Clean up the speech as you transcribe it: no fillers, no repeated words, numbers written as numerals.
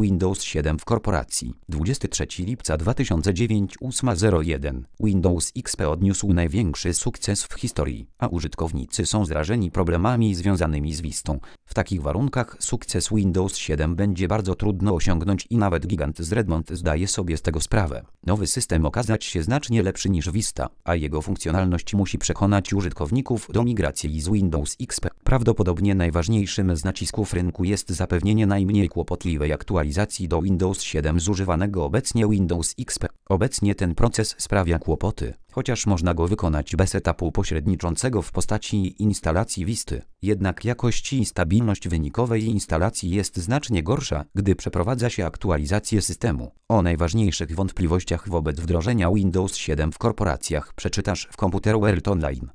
Windows 7 w korporacji. 23 lipca 2009 8:01. Windows XP odniósł największy sukces w historii, a użytkownicy są zrażeni problemami związanymi z Vistą. W takich warunkach sukces Windows 7 będzie bardzo trudno osiągnąć i nawet gigant z Redmond zdaje sobie z tego sprawę. Nowy system okazać się znacznie lepszy niż Vista, a jego funkcjonalność musi przekonać użytkowników do migracji z Windows XP. Prawdopodobnie najważniejszym z nacisków rynku jest zapewnienie najmniej kłopotliwej aktualizacji do Windows 7 zużywanego obecnie Windows XP. Obecnie ten proces sprawia kłopoty, chociaż można go wykonać bez etapu pośredniczącego w postaci instalacji Visty. Jednak jakość i stabilność wynikowej instalacji jest znacznie gorsza, gdy przeprowadza się aktualizację systemu. O najważniejszych wątpliwościach wobec wdrożenia Windows 7 w korporacjach przeczytasz w Computer World Online.